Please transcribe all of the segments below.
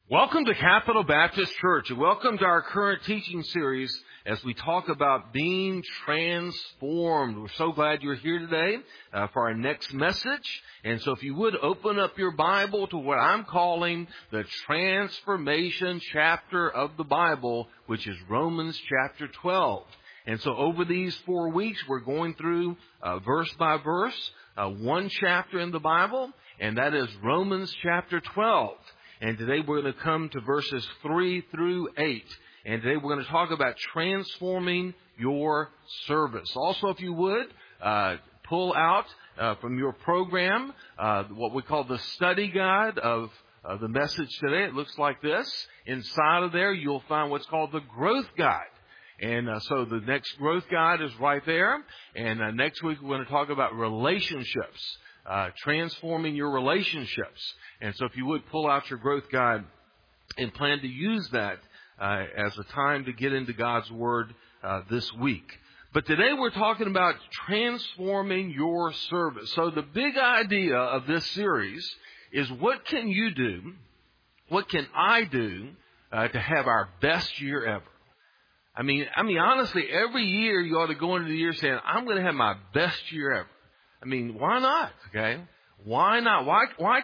Welcome to Capital Baptist Church, and welcome to our current teaching series as we talk about being transformed. We're so glad you're here today for our next message. And so if you would open up your Bible to what I'm calling the transformation chapter of the Bible, which is Romans chapter 12. And so over these 4 weeks, we're going through verse by verse, one chapter in the Bible, and that is Romans chapter 12. And today we're going to come to verses 3 through 8. And today we're going to talk about transforming your service. Also, if you would, pull out from your program what we call the study guide of the message today. It looks like this. Inside of there, you'll find what's called the growth guide. And so the next growth guide is right there. And next week we're going to talk about relationships, transforming your relationships. And so if you would pull out your growth guide and plan to use that as a time to get into God's Word this week. But today we're talking about transforming your service. So the big idea of this series is what can you do, what can I do to have our best year ever? I mean, honestly, every year you ought to go into the year saying, I'm going to have my best year ever. I mean, why not? Okay. Why not? Why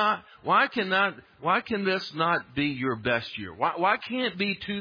can this not be your best year? Why can't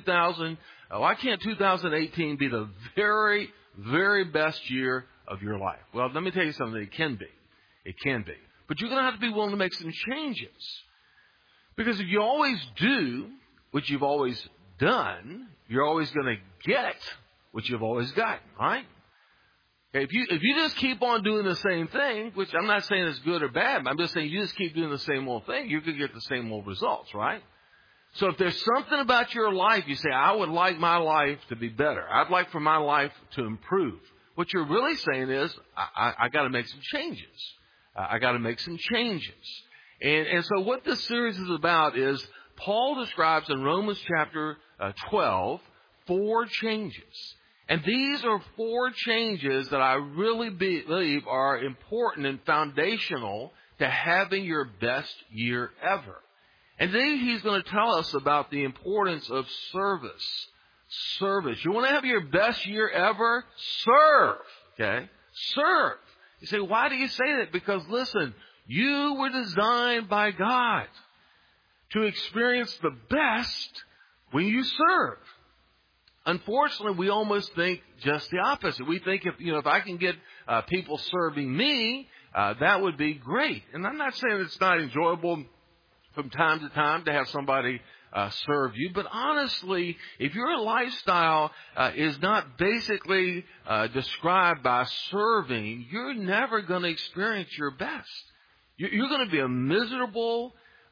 2018 be the very, very best year of your life? Well, let me tell you something. It can be. It can be. But you're going to have to be willing to make some changes. Because if you always do what you've always done, you're always going to get what you've always gotten, right? If you just keep on doing the same thing, which I'm not saying is good or bad, but I'm just saying you just keep doing the same old thing, you're going to get the same old results, right? So if there's something about your life, you say, I would like my life to be better. I'd like for my life to improve. What you're really saying is, I got to make some changes. I got to make some changes. And so what this series is about is Paul describes in Romans chapter 12 4 changes. And these are 4 changes that I really believe are important and foundational to having your best year ever. And then he's going to tell us about the importance of service. Service. You want to have your best year ever? Serve. Okay? Serve. You say, why do you say that? Because listen, you were designed by God to experience the best when you serve. Unfortunately, we almost think just the opposite. We think if I can get people serving me, that would be great. And I'm not saying it's not enjoyable from time to time to have somebody serve you. But honestly, if your lifestyle is not basically described by serving, you're never going to experience your best. You're going to be a miserable,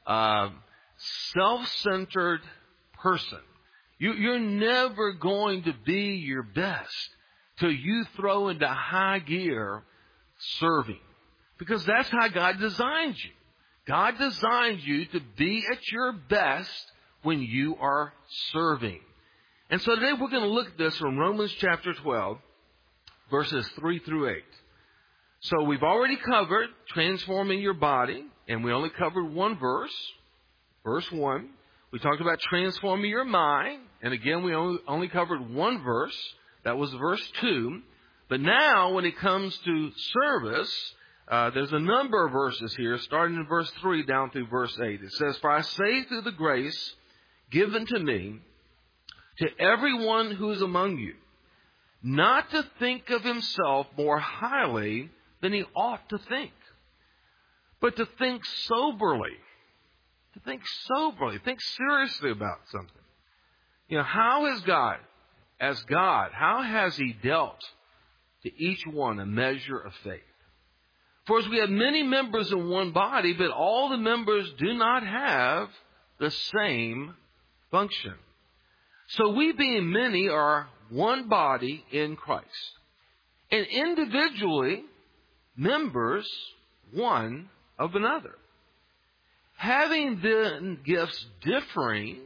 self-centered person. You're never going to be your best till you throw into high gear serving. Because that's how God designed you. God designed you to be at your best when you are serving. And so today we're going to look at this from Romans chapter 12, verses 3 through 8. So we've already covered transforming your body, and we only covered one verse, verse 1. We talked about transforming your mind. And again, we only covered one verse. That was verse 2. But now, when it comes to service, there's a number of verses here, starting in verse 3 down through verse 8. It says, For I say through the grace given to me, to everyone who is among you, not to think of himself more highly than he ought to think, but to think soberly. To think soberly, think seriously about something. How has God, how has He dealt to each one a measure of faith? For as we have many members in one body, but all the members do not have the same function. So we being many are one body in Christ. And individually, members one of another. Having then gifts differing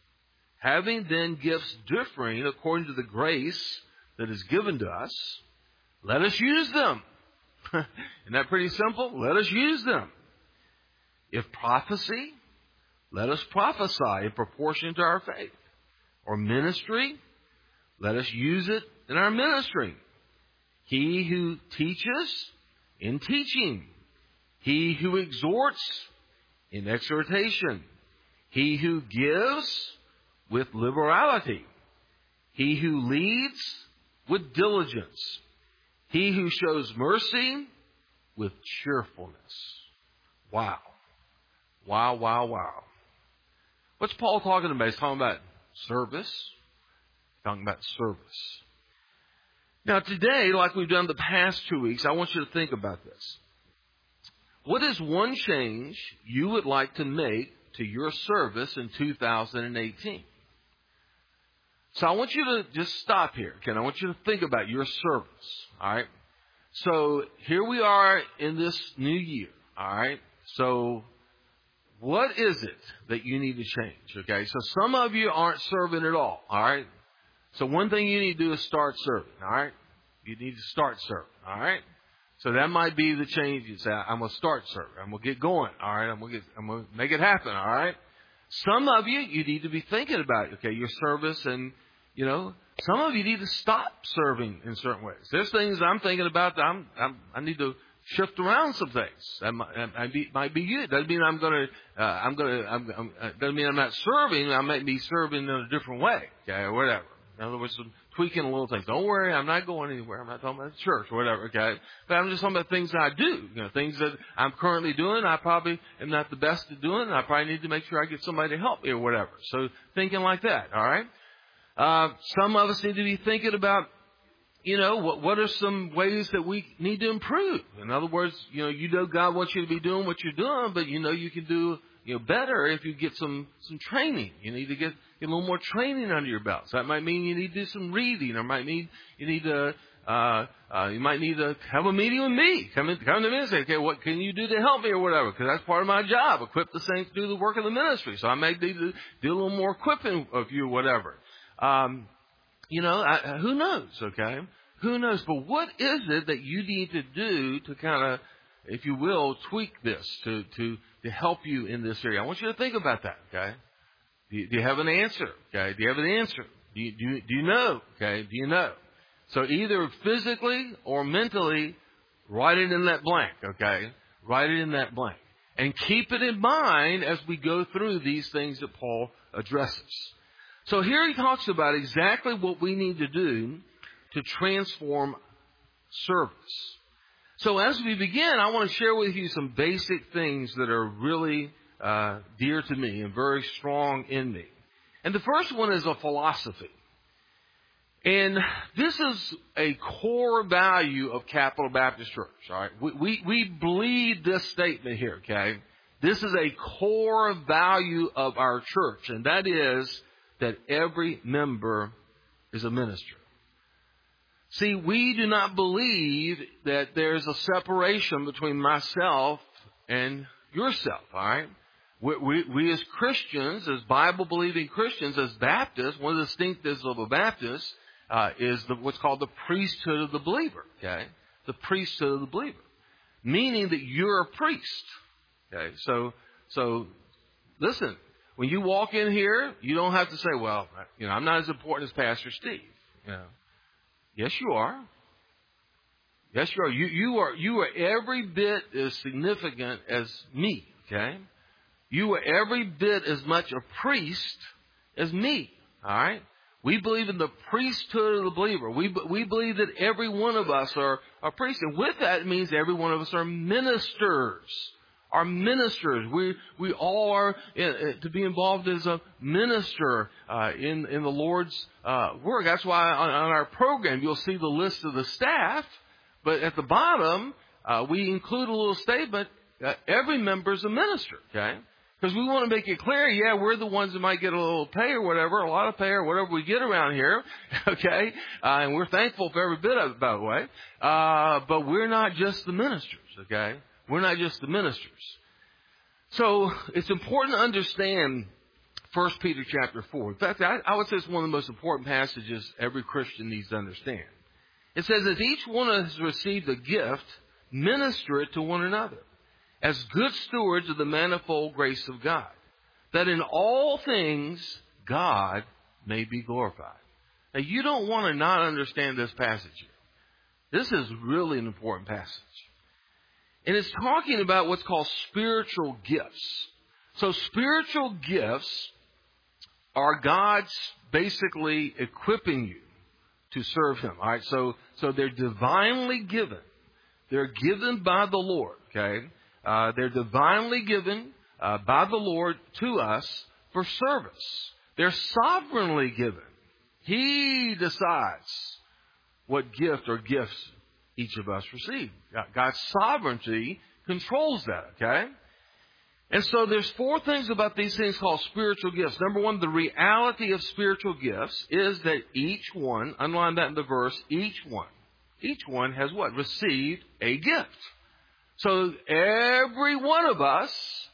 according to the grace that is given to us, let us use them. Isn't that pretty simple? Let us use them. If prophecy, let us prophesy in proportion to our faith. Or ministry, let us use it in our ministry. He who teaches, in teaching. He who exhorts, in exhortation. He who gives, with liberality. He who leads, with diligence. He who shows mercy, with cheerfulness. Wow. Wow, wow, wow. What's Paul talking about? He's talking about service. Talking about service. Now today, like we've done the past 2 weeks, I want you to think about this. What is one change you would like to make to your service in 2018? So I want you to just stop here, okay? I want you to think about your service, all right? So here we are in this new year, all right? So what is it that you need to change, okay? So some of you aren't serving at all right? So one thing you need to do is start serving, all right? You need to start serving, all right? So that might be the change. You say, I'm going to start serving. I'm going to get going, all right? I'm going to make it happen, all right? Some of you need to be thinking about, okay, your service and, some of you need to stop serving in certain ways. There's things I'm thinking about that I need to shift around some things. That might be you. It doesn't mean doesn't mean I'm not serving. I might be serving in a different way, okay, or whatever. In other words, some tweaking little things. Don't worry, I'm not going anywhere. I'm not talking about the church or whatever, okay? But I'm just talking about things that I do. Things that I'm currently doing, I probably am not the best at doing, and I probably need to make sure I get somebody to help me or whatever. So thinking like that, all right? Some of us need to be thinking about, what are some ways that we need to improve? In other words, God wants you to be doing what you're doing, but you can do better if you get some training. You need to get a little more training under your belt. So that might mean you need to do some reading, or might mean you need to you might need to have a meeting with me. Come to me and say, okay, what can you do to help me or whatever? Because that's part of my job. Equip the saints to do the work of the ministry. So I may need to do a little more equipping of you or whatever. Who knows? Okay, who knows? But what is it that you need to do to kind of, if you will, tweak this to help you in this area? I want you to think about that. Okay. Do you have an answer? Okay. Do you have an answer? Do you know? Okay. Do you know? So either physically or mentally, write it in that blank. Okay. Write it in that blank. And keep it in mind as we go through these things that Paul addresses. So here he talks about exactly what we need to do to transform service. So as we begin, I want to share with you some basic things that are really dear to me and very strong in me. And the first one is a philosophy. And this is a core value of Capital Baptist Church. All right, we bleed this statement here. Okay, this is a core value of our church, and that is that every member is a minister. See, we do not believe that there's a separation between myself and yourself. All right. We as Christians, as Bible-believing Christians, as Baptists, one of the distinctives of a Baptist is what's called the priesthood of the believer. Okay, the priesthood of the believer, meaning that you're a priest. Okay, so listen, when you walk in here, you don't have to say, "Well, I'm not as important as Pastor Steve." Yes, you are. Yes, you are. You are every bit as significant as me. Okay. You are every bit as much a priest as me. All right? We believe in the priesthood of the believer. We believe that every one of us are priests. And with that, it means every one of us are ministers. Are ministers. We all are to be involved as a minister in the Lord's work. That's why on our program, you'll see the list of the staff. But at the bottom, we include a little statement that every member is a minister. Okay? Because we want to make it clear, we're the ones that might get a little pay or whatever, a lot of pay or whatever we get around here, okay? And we're thankful for every bit of it, by the way. But we're not just the ministers, okay? We're not just the ministers. So it's important to understand 1 Peter chapter 4. In fact, I would say it's one of the most important passages every Christian needs to understand. It says, as each one has received a gift, minister it to one another, as good stewards of the manifold grace of God. that in all things God may be glorified. Now, you don't want to not understand this passage here. This is really an important passage. And it's talking about what's called spiritual gifts. So spiritual gifts are God's basically equipping you to serve Him. All right, so they're divinely given. They're given by the Lord. Okay, they're divinely given by the Lord to us for service. They're sovereignly given. He decides what gift or gifts each of us receive. God's sovereignty controls that. Okay. And so there's four things about these things called spiritual gifts. Number one, the reality of spiritual gifts is that each one, underline that in the verse, each one has what? Received a gift. So every one of us,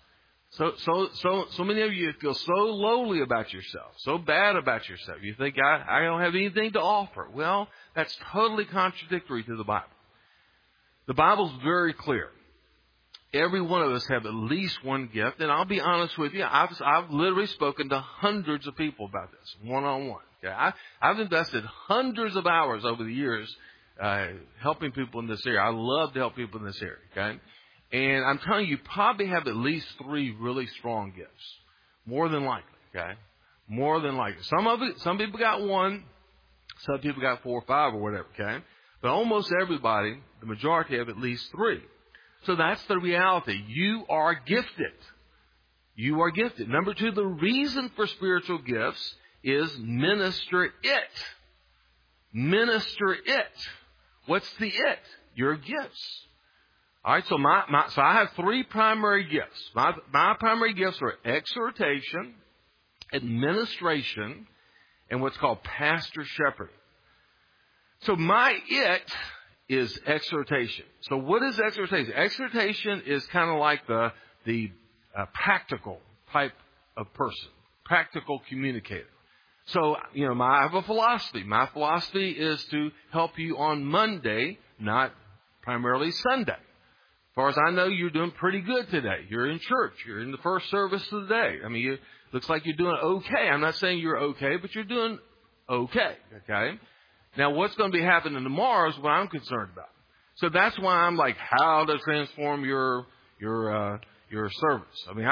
so many of you feel so lowly about yourself, so bad about yourself. You think, I don't have anything to offer. Well, that's totally contradictory to the Bible. The Bible's very clear. Every one of us have at least one gift. And I'll be honest with you, I've literally spoken to hundreds of people about this, one-on-one. Okay? I've invested hundreds of hours over the years helping people in this area. I love to help people in this area. Okay? And I'm telling you, probably have at least 3 really strong gifts. More than likely. Okay? More than likely. Some people got 1. Some people got 4 or 5 or whatever. Okay? But almost everybody, the majority, have at least 3. So that's the reality. You are gifted. You are gifted. Number 2, the reason for spiritual gifts is minister it. Minister it. What's the it? Your gifts. All right, so so I have 3 primary gifts. My primary gifts are exhortation, administration, and what's called pastor shepherding. So my it is exhortation. So what is exhortation? Exhortation is kind of like the practical type of person, practical communicator. So, I have a philosophy. My philosophy is to help you on Monday, not primarily Sunday. As far as I know, you're doing pretty good today. You're in church. You're in the first service of the day. I mean, looks like you're doing okay. I'm not saying you're okay, but you're doing okay. Okay? Now, what's going to be happening tomorrow is what I'm concerned about. So that's why I'm like, how to transform your service. I mean,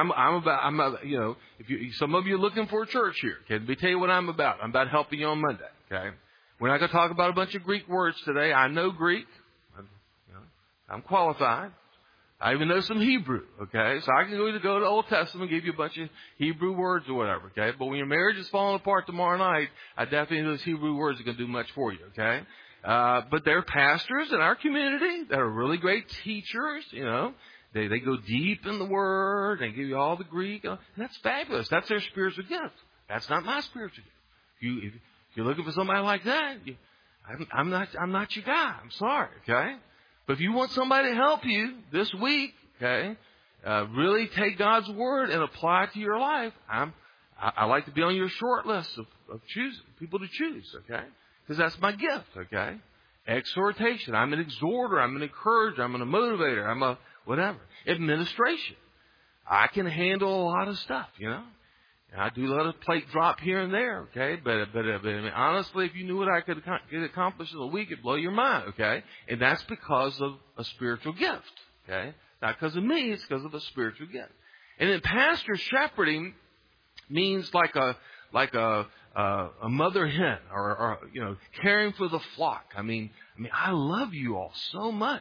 some of you are looking for a church here. Okay, let me tell you what I'm about. I'm about helping you on Monday. Okay, we're not going to talk about a bunch of Greek words today. I know Greek. I'm qualified. I even know some Hebrew. Okay, so I can go to the Old Testament and give you a bunch of Hebrew words or whatever. Okay, but when your marriage is falling apart tomorrow night, I definitely know those Hebrew words are going to do much for you. Okay, but there are pastors in our community that are really great teachers. They go deep in the Word. They give you all the Greek. And that's fabulous. That's their spiritual gift. That's not my spiritual gift. If you're looking for somebody like that, I'm not your guy. I'm sorry. Okay. But if you want somebody to help you this week, okay, really take God's Word and apply it to your life, I like to be on your short list of choosing people to choose, okay? Because that's my gift, okay? Exhortation. I'm an exhorter. I'm an encourager. I'm an motivator. I'm a whatever. Administration. I can handle a lot of stuff, I do a lot of plate drop here and there, okay? But I mean, honestly, if you knew what I could get accomplished in a week, it'd blow your mind, okay? And that's because of a spiritual gift, okay? Not because of me, it's because of a spiritual gift. And then pastor shepherding means like a mother hen or caring for the flock. I mean, I love you all so much.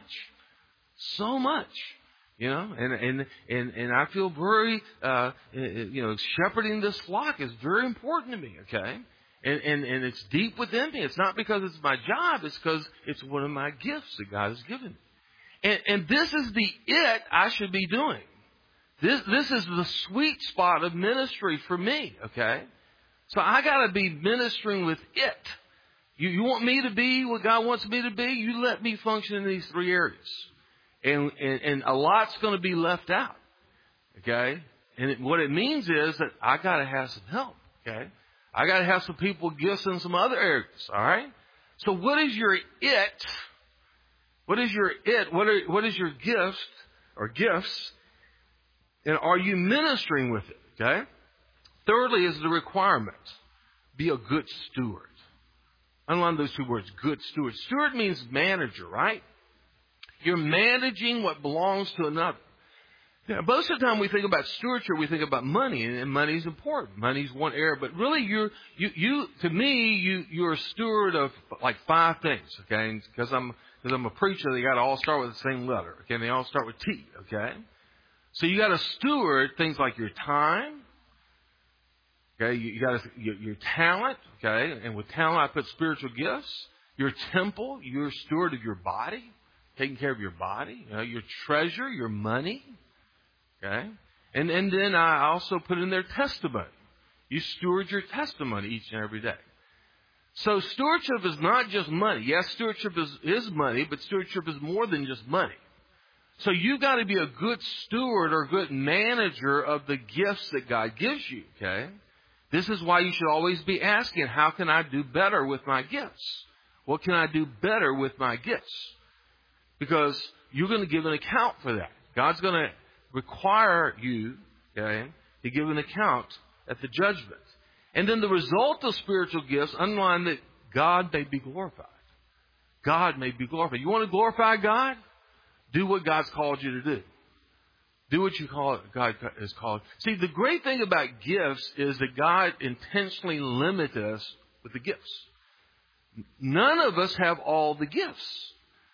And I feel very, shepherding this flock is very important to me, okay? And it's deep within me. It's not because it's my job. It's because it's one of my gifts that God has given me. And this is the it I should be doing. This is the sweet spot of ministry for me, okay? So I got to be ministering with it. You want me to be what God wants me to be? You let me function in these 3 areas. And a lot's going to be left out, okay? And what it means is that I got to have some help, okay? I got to have some people gifts in some other areas, all right? So what is your it? What is your it? What is your gift or gifts? And are you ministering with it, okay? Thirdly is the requirement. Be a good steward. Underline those two words, good steward. Steward means manager, right? You're managing what belongs to another. Yeah, most of the time we think about stewardship, we think about money, and money is important. Money is one area, but really you're a steward of like 5 things, okay? Because I'm a preacher, they got to all start with the same letter, okay? And they all start with T, okay? So you got to steward things like your time, okay? You got your talent, okay? And with talent, I put spiritual gifts. Your temple, you're a steward of your body, taking care of your body. Your treasure, your money. Okay? And then I also put in there testimony. You steward your testimony each and every day. So stewardship is not just money. Yes, stewardship is money, but stewardship is more than just money. So you've got to be a good steward or good manager of the gifts that God gives you. Okay? This is why you should always be asking, how can I do better with my gifts? What can I do better with my gifts? Because you're going to give an account for that. God's going to require you, okay, to give an account at the judgment. And then the result of spiritual gifts, underline that God may be glorified. God may be glorified. You want to glorify God? Do what God's called you to do. Do what God has called. See, the great thing about gifts is that God intentionally limited us with the gifts. None of us have all the gifts.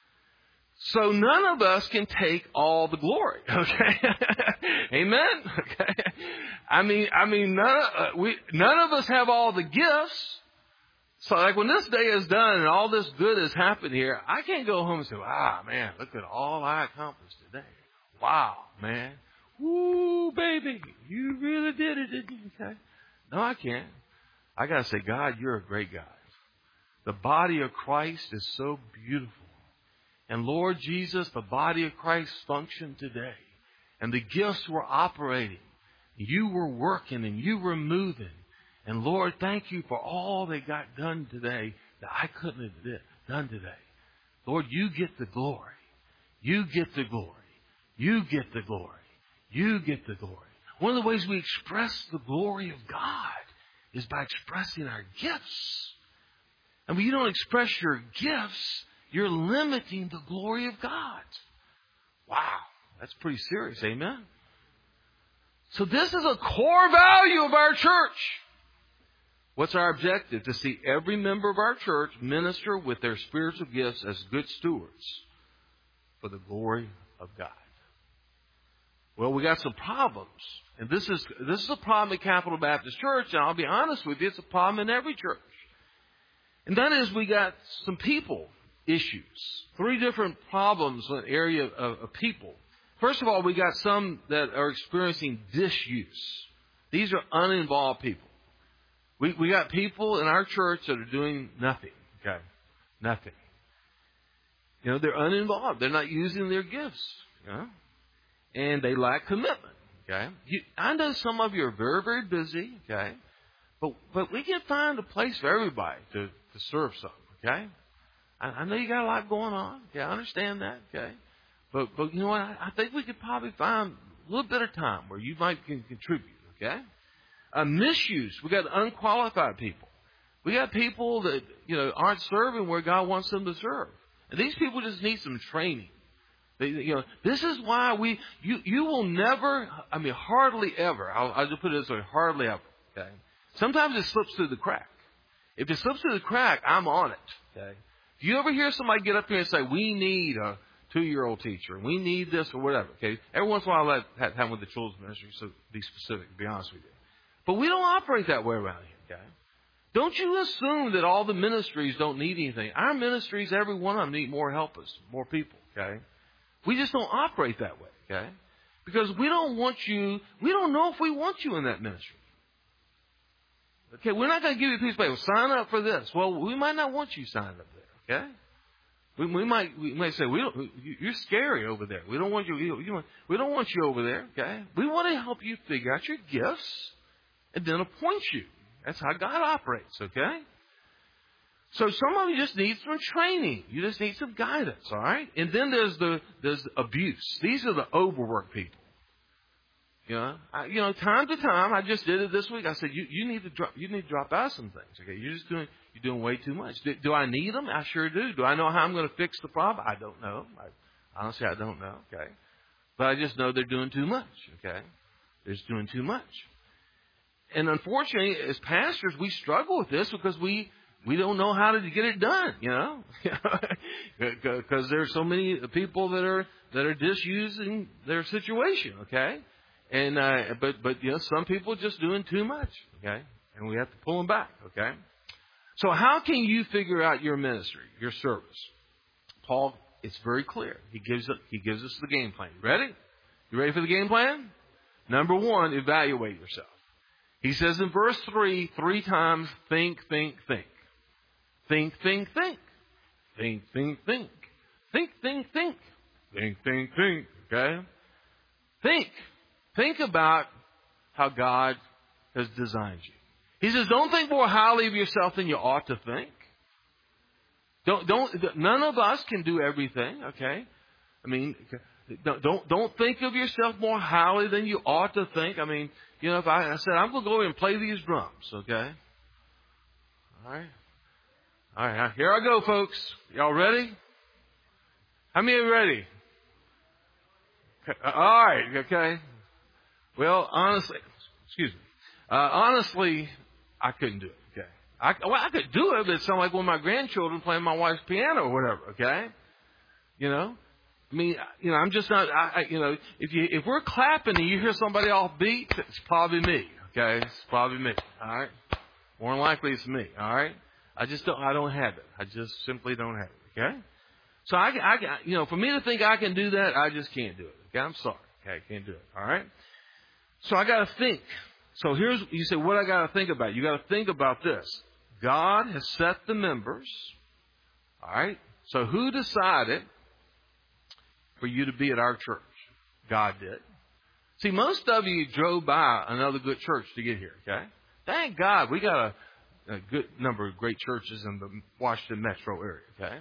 So none of us can take all the glory. Okay, amen. Okay, I mean, none of us have all the gifts. So, like when this day is done and all this good has happened here, I can't go home and say, "Wow, man, look at all I accomplished today. Wow, man, woo, baby, you really did it, didn't you?" Okay, no, I can't. I gotta say, God, you're a great God. The body of Christ is so beautiful. And Lord Jesus, the body of Christ functioned today. And the gifts were operating. You were working and you were moving. And Lord, thank you for all that got done today that I couldn't have done today. Lord, you get the glory. You get the glory. You get the glory. You get the glory. One of the ways we express the glory of God is by expressing our gifts. And when you don't express your gifts, you're limiting the glory of God. Wow, that's pretty serious, amen? So this is a core value of our church. What's our objective? To see every member of our church minister with their spiritual gifts as good stewards for the glory of God. Well, we got some problems. And this is a problem at Capital Baptist Church, and I'll be honest with you, it's a problem in every church. And that is we got some people issues. 3 different problems in the area of people. First of all, we got some that are experiencing disuse. These are uninvolved people. We got people in our church that are doing nothing. Okay? Nothing. They're uninvolved. They're not using their gifts. And they lack commitment. Okay? I know some of you are very, very busy. Okay? But we can find a place for everybody to serve something. Okay? I know you got a lot going on. Okay, I understand that. Okay, but you know what? I think we could probably find a little bit of time where you might can contribute. Okay, misuse. We got unqualified people. We got people that aren't serving where God wants them to serve, and these people just need some training. This is why you will never. I mean, hardly ever. I'll just put it this way: hardly ever. Okay, sometimes it slips through the crack. If it slips through the crack, I'm on it. Okay. If you ever hear somebody get up here and say, we need a 2-year-old teacher, we need this or whatever, okay? Every once in a while I let that happen with the children's ministry, so be specific, to be honest with you. But we don't operate that way around here, okay? Don't you assume that all the ministries don't need anything. Our ministries, every one of them need more helpers, more people, okay? We just don't operate that way, okay? Because we don't know if we want you in that ministry. Okay, we're not going to give you a piece of paper. Sign up for this. Well, we might not want you signed up there. Okay, we might say you're scary over there. We don't want you. We don't want you over there. Okay, we want to help you figure out your gifts and then appoint you. That's how God operates. Okay, so some of you just need some training. You just need some guidance. All right, and then there's abuse. These are the overworked people. Time to time, I just did it this week. I said, you need to drop out some things. Okay, you're doing way too much. Do I need them? I sure do. Do I know how I'm going to fix the problem? I don't know. Honestly, I don't know. Okay, but I just know they're doing too much. Okay, they're just doing too much. And unfortunately, as pastors, we struggle with this because we don't know how to get it done. Because there's so many people that are misusing their situation. Okay. And but some people are just doing too much, okay? And we have to pull them back, okay? So how can you figure out your ministry, your service? Paul, it's very clear. He gives us the game plan. You ready for the game plan? Number 1, evaluate yourself. He says in verse 3 times, think, think, think. Think, think, think. Think, think, think. Think, think, think. Think, think, think. Okay? Think. Think about how God has designed you. He says, don't think more highly of yourself than you ought to think. None of us can do everything, okay? I mean, don't think of yourself more highly than you ought to think. I mean, if I said, I'm going to go over and play these drums, okay? All right, here I go, folks. Y'all ready? How many are ready? All right, okay. Well, honestly, I couldn't do it. Okay, I could do it, but it sounded like one of my grandchildren playing my wife's piano or whatever. Okay, I'm just not. If we're clapping and you hear somebody off beat, it's probably me. Okay, it's probably me. All right, more than likely it's me. All right, I don't have it. I just simply don't have it. Okay, so for me to think I can do that, I just can't do it. Okay, I'm sorry. Okay, I can't do it. All right. So I got to think. So you say, what I got to think about? You got to think about this. God has set the members. All right. So who decided for you to be at our church? God did. See, most of you drove by another good church to get here. Okay. Thank God we got a good number of great churches in the Washington metro area. Okay.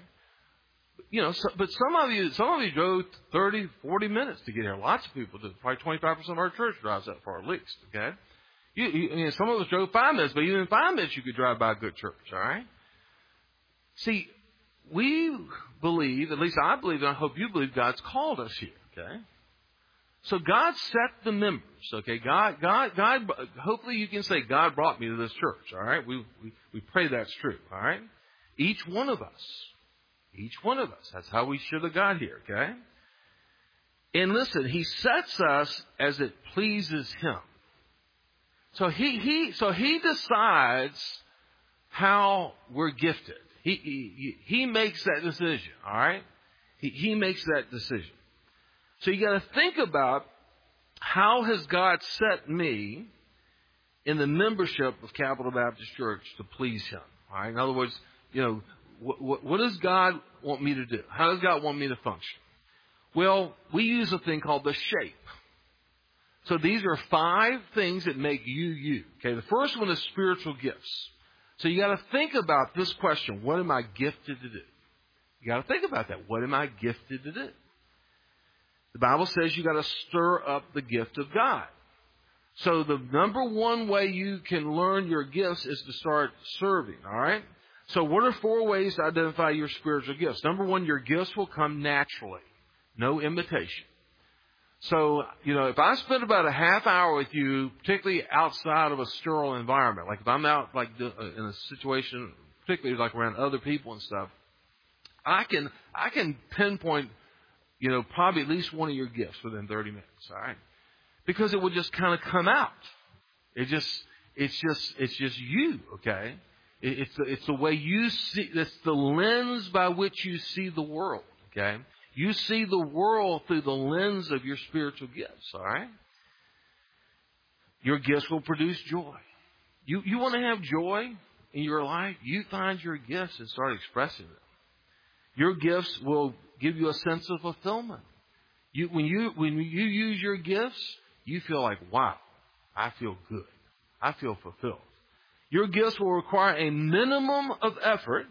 But some of you drove 30, 40 minutes to get here. Lots of people do. Probably 25% of our church drives that far at least. Okay, some of us drove 5 minutes, but even in 5 minutes you could drive by a good church. All right. See, we believe, at least I believe, and I hope you believe, God's called us here. Okay. So God set the members. Okay. God. Hopefully you can say God brought me to this church. All right. We pray that's true. All right. Each one of us. That's how we should have got here, okay? And listen, He sets us as it pleases Him. So He decides how we're gifted. He makes that decision, all right? He makes that decision. So you got to think about, how has God set me in the membership of Capital Baptist Church to please Him? All right. In other words, what does God want me to do? How does God want me to function? Well, we use a thing called the shape. So these are 5 things that make you, you. Okay, the first one is spiritual gifts. So you got to think about this question: what am I gifted to do? You got to think about that. What am I gifted to do? The Bible says you got to stir up the gift of God. So the number 1 way you can learn your gifts is to start serving. All right. So what are 4 ways to identify your spiritual gifts? Number 1, your gifts will come naturally. No imitation. So, if I spend about a half hour with you, particularly outside of a sterile environment, like if I'm out in a situation, particularly like around other people and stuff, I can pinpoint, probably at least one of your gifts within 30 minutes, all right? Because it will just kind of come out. It's just you, okay? It's the way you see, it's the lens by which you see the world, okay? You see the world through the lens of your spiritual gifts, all right? Your gifts will produce joy. You want to have joy in your life? You find your gifts and start expressing them. Your gifts will give you a sense of fulfillment. When you use your gifts, you feel like, wow, I feel good. I feel fulfilled. Your gifts will require a minimum of effort,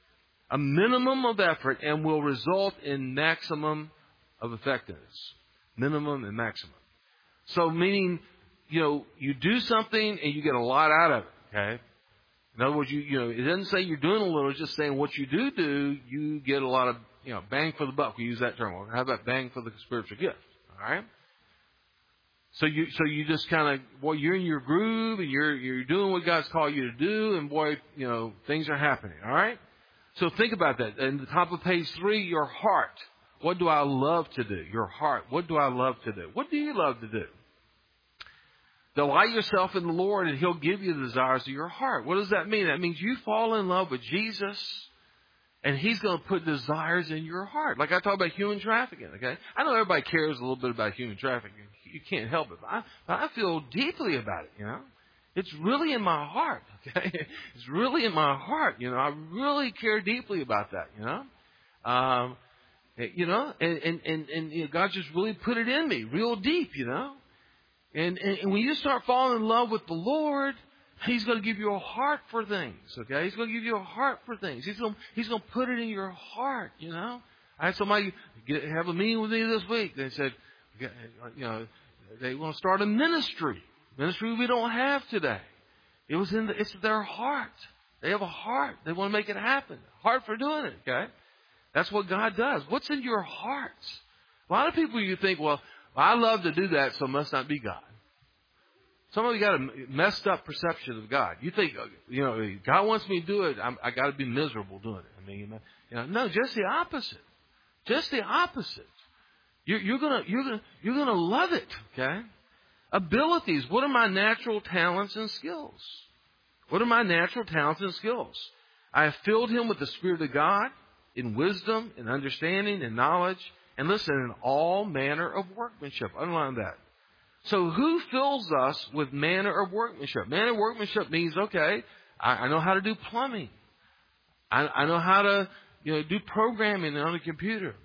and will result in maximum of effectiveness. Minimum and maximum. So meaning, you do something and you get a lot out of it. Okay. In other words, it doesn't say you're doing a little. It's just saying what you do, you get a lot of, bang for the buck. We use that term. How about bang for the spiritual gift? All right. So you just kind of, you're in your groove and you're doing what God's called you to do, and things are happening. All right. So think about that. And the top of page 3, your heart. What do I love to do? Your heart. What do I love to do? What do you love to do? Delight yourself in the Lord, and He'll give you the desires of your heart. What does that mean? That means you fall in love with Jesus, and He's going to put desires in your heart. Like I talk about human trafficking, okay? I know everybody cares a little bit about human trafficking. You can't help it. But I feel deeply about it, It's really in my heart, okay? It's really in my heart, I really care deeply about that, And God just really put it in me real deep, And when you start falling in love with the Lord, He's going to give you a heart for things, okay? He's going to give you a heart for things. He's going to put it in your heart, I had somebody have a meeting with me this week. They said, they want to start a ministry we don't have today. It's their heart. They have a heart. They want to make it happen. Heart for doing it, okay? That's what God does. What's in your heart? A lot of people, you think, well, I love to do that, so it must not be God. Some of you got a messed up perception of God. You think, God wants me to do it. I got to be miserable doing it. No, just the opposite. Just the opposite. You're gonna love it. Okay. Abilities. What are my natural talents and skills? What are my natural talents and skills? I have filled him with the Spirit of God, in wisdom, in understanding, in knowledge, and listen, in all manner of workmanship. Underline that. So who fills us with manner of workmanship? Manner of workmanship means, okay, I know how to do plumbing. I know how to, do programming on a computer.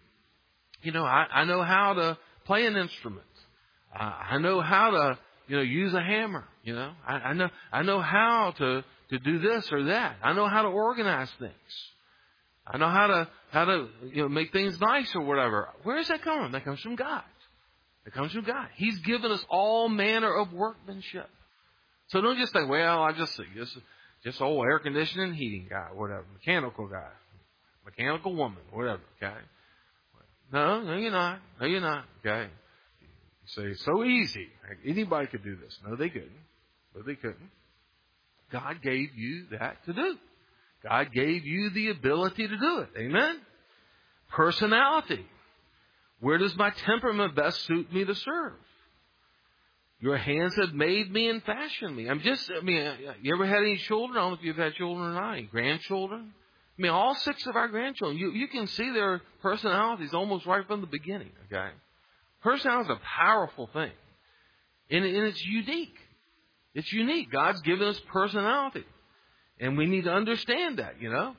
I know how to play an instrument. I know how to, use a hammer. I know how to do this or that. I know how to organize things. I know how to make things nice or whatever. Where does that come from? That comes from God. It comes from God. He's given us all manner of workmanship. So don't just think, well, I just old air conditioning, heating guy, whatever, mechanical guy, mechanical woman, whatever. Okay. No, you're not. No, you're not. Okay. You say it's so easy. Anybody could do this. No, they couldn't. No, they couldn't. God gave you that to do. God gave you the ability to do it. Amen? Personality. Where does my temperament best suit me to serve? Your hands have made me and fashioned me. You ever had any children? I don't know if you've had children or not. Any grandchildren? All 6 of our grandchildren, you can see their personalities almost right from the beginning, okay? Personality is a powerful thing. And it's unique. It's unique. God's given us personality. And we need to understand that,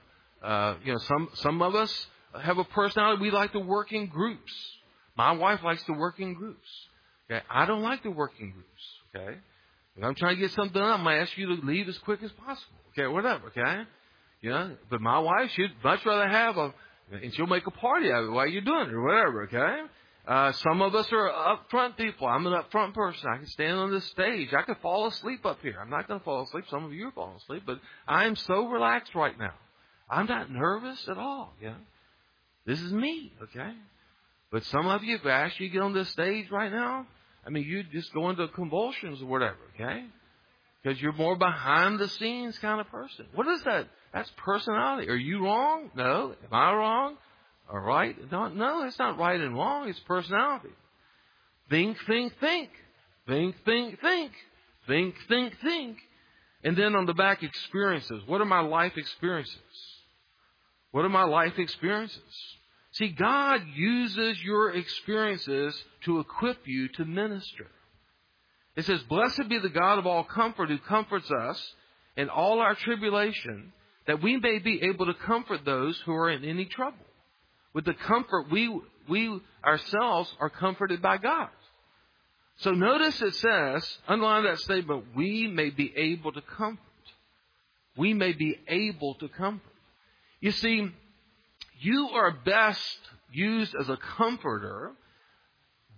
Some of us have a personality. We like to work in groups. My wife likes to work in groups. Okay, I don't like to work in groups. Okay, if I'm trying to get something done, I'm going to ask you to leave as quick as possible. Okay, whatever. Okay, but my wife, she'd much rather have and she'll make a party out of it while you're doing it or whatever. Okay, some of us are upfront people. I'm an upfront person. I can stand on this stage. I could fall asleep up here. I'm not going to fall asleep. Some of you are falling asleep, but I am so relaxed right now. I'm not nervous at all. This is me, okay? But some of you, if I ask you to get on this stage right now, you just go into convulsions or whatever, okay? Because you're more behind the scenes kind of person. What is that? That's personality. Are you wrong? No. Am I wrong? Or right? No, it's not right and wrong. It's personality. Think, think, think. Think, think, think. Think, think, think. And then on the back, experiences. What are my life experiences? What are my life experiences? See, God uses your experiences to equip you to minister. It says, blessed be the God of all comfort who comforts us in all our tribulation, that we may be able to comfort those who are in any trouble. With the comfort, we ourselves are comforted by God. So notice it says, underline that statement, we may be able to comfort. We may be able to comfort. You see, you are best used as a comforter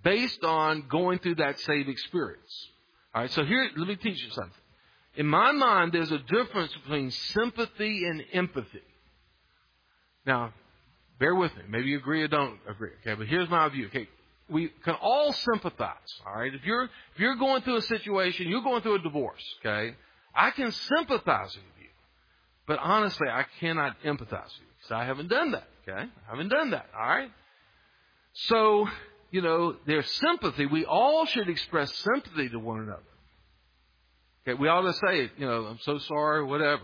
based on going through that same experience. All right, so here, let me teach you something. In my mind, there's a difference between sympathy and empathy. Now, bear with me. Maybe you agree or don't agree. Okay, but here's my view. Okay, we can all sympathize. All right, if you're going through a situation, you're going through a divorce. Okay, I can sympathize with you, but honestly, I cannot empathize with you because I haven't done that. Okay, I haven't done that. All right, so there's sympathy. We all should express sympathy to one another. Okay, we ought to say, I'm so sorry, whatever,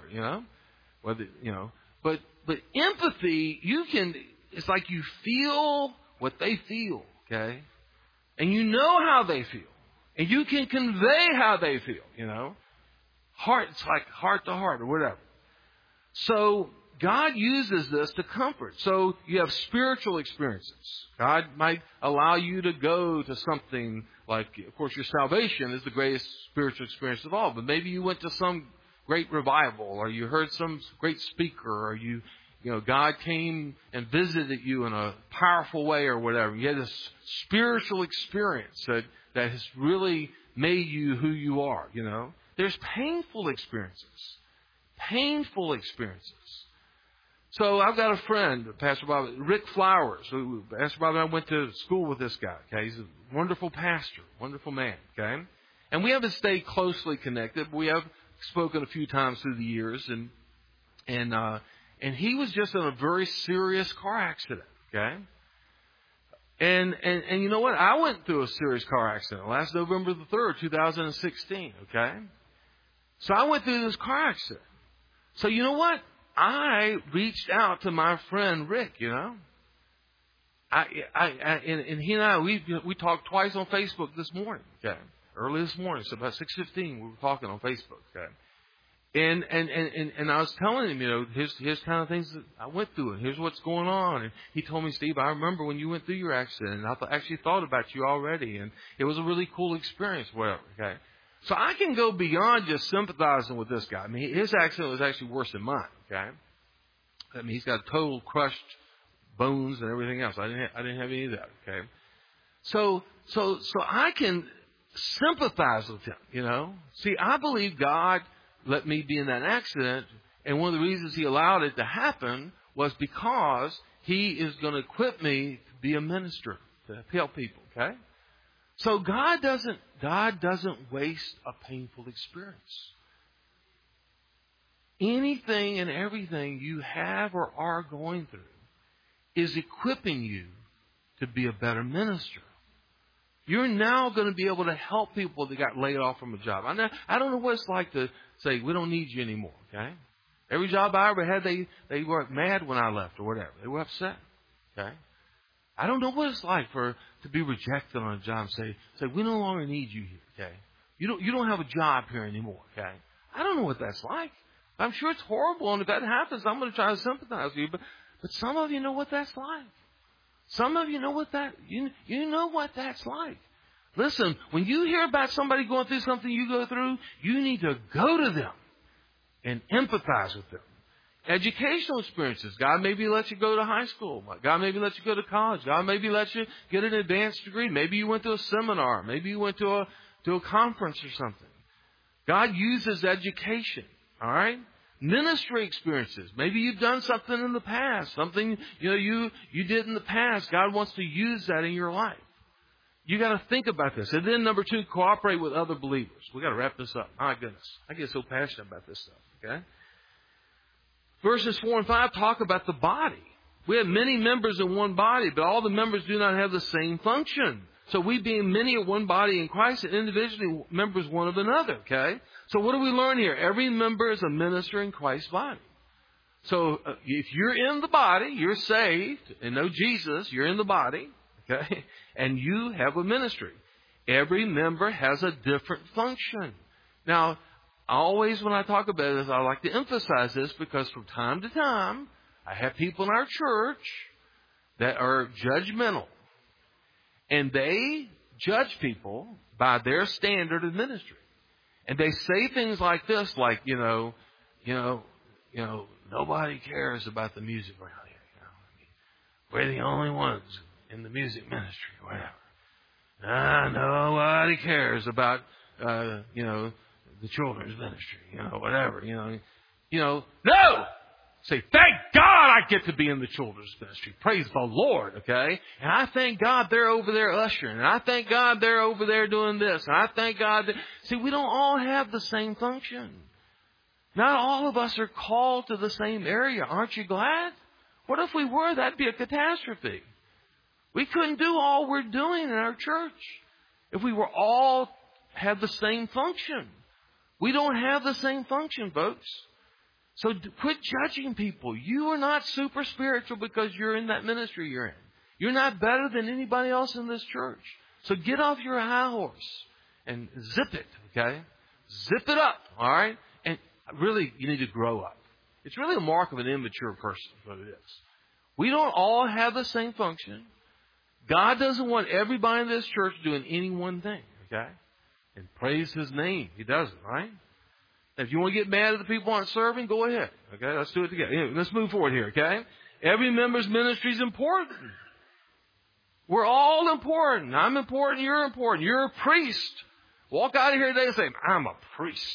But empathy, it's like you feel what they feel, okay? And you know how they feel. And you can convey how they feel, It's like heart to heart or whatever. So God uses this to comfort. So you have spiritual experiences. God might allow you to go to something like, of course, your salvation is the greatest spiritual experience of all. But maybe you went to some great revival, or you heard some great speaker, or God came and visited you in a powerful way or whatever. You had this spiritual experience that has really made you who you are, There's painful experiences. Painful experiences. So I've got a friend, Pastor Bob, Rick Flowers. Pastor Bob and I went to school with this guy. Okay, he's a wonderful pastor, wonderful man. Okay, and we haven't stayed closely connected, but we have spoken a few times through the years. And he was just in a very serious car accident. Okay, and you know what? I went through a serious car accident last November the 3rd, 2016. Okay, so I went through this car accident. So you know what? I reached out to my friend Rick, and he and I, we talked twice on Facebook this morning, okay, early this morning, so about 6:15 we were talking on Facebook, okay, and I was telling him, here's kind of things that I went through, and here's what's going on, and he told me, Steve, I remember when you went through your accident, and I actually thought about you already, and it was a really cool experience, whatever, okay. So I can go beyond just sympathizing with this guy. I mean, his accident was actually worse than mine. Okay, I mean, he's got total crushed bones and everything else. I didn't have any of that. Okay, so I can sympathize with him. See, I believe God let me be in that accident, and one of the reasons He allowed it to happen was because He is going to equip me to be a minister to help people. Okay. So God doesn't waste a painful experience. Anything and everything you have or are going through is equipping you to be a better minister. You're now going to be able to help people that got laid off from a job. I don't know what it's like to say, we don't need you anymore. Okay? Every job I ever had, they were mad when I left or whatever. They were upset. Okay? I don't know what it's like to be rejected on a job and say we no longer need you here, okay? You don't have a job here anymore, okay? I don't know what that's like. I'm sure it's horrible, and if that happens, I'm going to try to sympathize with you. But some of you know what that's like. Some of you know what you know what that's like. Listen, when you hear about somebody going through something you go through, you need to go to them and empathize with them. Educational experiences. God maybe lets you go to high school. God maybe lets you go to college. God maybe lets you get an advanced degree. Maybe you went to a seminar. Maybe you went to a conference or something. God uses education. All right? Ministry experiences. Maybe you've done something in the past. Something you did in the past. God wants to use that in your life. You got to think about this. And then number 2, cooperate with other believers. We got to wrap this up. My goodness. I get so passionate about this stuff. Okay? Verses 4 and 5 talk about the body. We have many members in one body, but all the members do not have the same function. So we being many are one body in Christ and individually members one of another. Okay? So what do we learn here? Every member is a minister in Christ's body. So if you're in the body, you're saved and know Jesus, you're in the body. Okay? And you have a ministry. Every member has a different function. Now, always when I talk about this, I like to emphasize this because from time to time, I have people in our church that are judgmental. And they judge people by their standard of ministry. And they say things like this, like, nobody cares about the music around here. We're the only ones in the music ministry, whatever. Nobody cares about, the children's ministry, whatever, No! Say, thank God I get to be in the children's ministry. Praise the Lord, okay? And I thank God they're over there ushering. And I thank God they're over there doing this. And I thank God that... See, we don't all have the same function. Not all of us are called to the same area. Aren't you glad? What if we were? That'd be a catastrophe. We couldn't do all we're doing in our church if we were all had the same function. We don't have the same function, folks. So quit judging people. You are not super spiritual because you're in that ministry you're in. You're not better than anybody else in this church. So get off your high horse and zip it, okay? Zip it up, all right? And really, you need to grow up. It's really a mark of an immature person, is what it is. We don't all have the same function. God doesn't want everybody in this church doing any one thing, okay? And praise His name. He doesn't, right? If you want to get mad at the people who aren't serving, go ahead. Okay, let's do it together. Anyway, let's move forward here, okay? Every member's ministry is important. We're all important. I'm important. You're important. You're a priest. Walk out of here today and say, I'm a priest.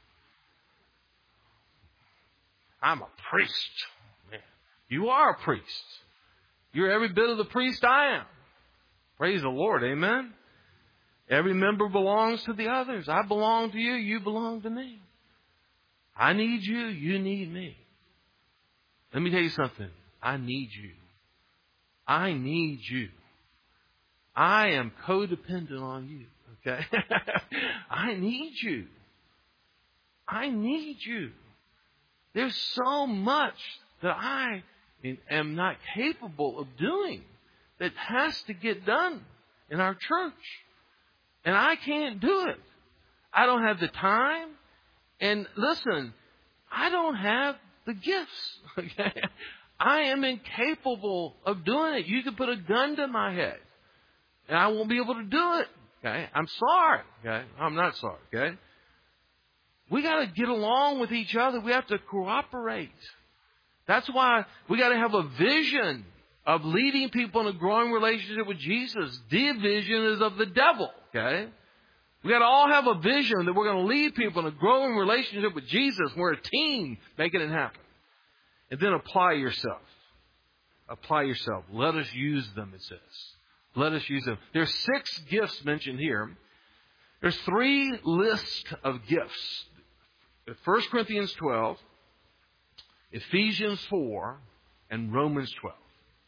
I'm a priest. Man, you are a priest. You're every bit of the priest I am. Praise the Lord. Amen. Every member belongs to the others. I belong to you. You belong to me. I need you. You need me. Let me tell you something. I need you. I need you. I am codependent on you. Okay? I need you. I need you. There's so much that I am not capable of doing that has to get done in our church. And I can't do it. I don't have the time. And listen, I don't have the gifts. Okay? I am incapable of doing it. You can put a gun to my head, and I won't be able to do it. Okay? I'm sorry. Okay? I'm not sorry. Okay? We got to get along with each other. We have to cooperate. That's why we got to have a vision of leading people in a growing relationship with Jesus. Division is of the devil. Okay? We got to all have a vision that we're going to lead people in a growing relationship with Jesus. We're a team making it happen. And then apply yourself. Apply yourself. Let us use them, it says. Let us use them. There's 6 gifts mentioned here. There's 3 lists of gifts. 1 Corinthians 12, Ephesians 4, and Romans 12.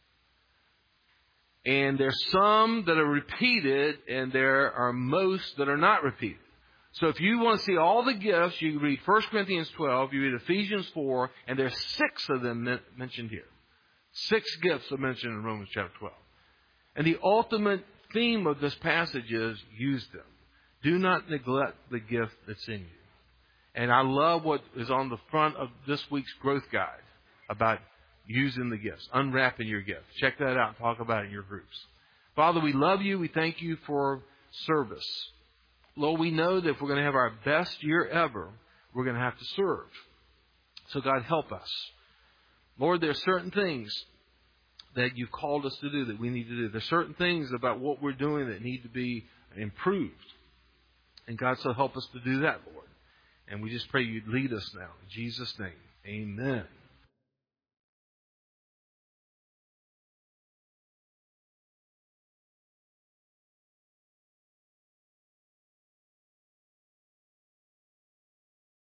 And there's some that are repeated, and there are most that are not repeated. So if you want to see all the gifts, you read 1 Corinthians 12, you read Ephesians 4, and there's 6 of them mentioned here. 6 gifts are mentioned in Romans chapter 12. And the ultimate theme of this passage is use them. Do not neglect the gift that's in you. And I love what is on the front of this week's growth guide about using the gifts, unwrapping your gift. Check that out and talk about it in your groups. Father, we love you. We thank you for service. Lord, we know that if we're going to have our best year ever, we're going to have to serve. So God, help us. Lord, there are certain things that you've called us to do that we need to do. There's certain things about what we're doing that need to be improved. And God, so help us to do that, Lord. And we just pray you'd lead us now. In Jesus' name, amen.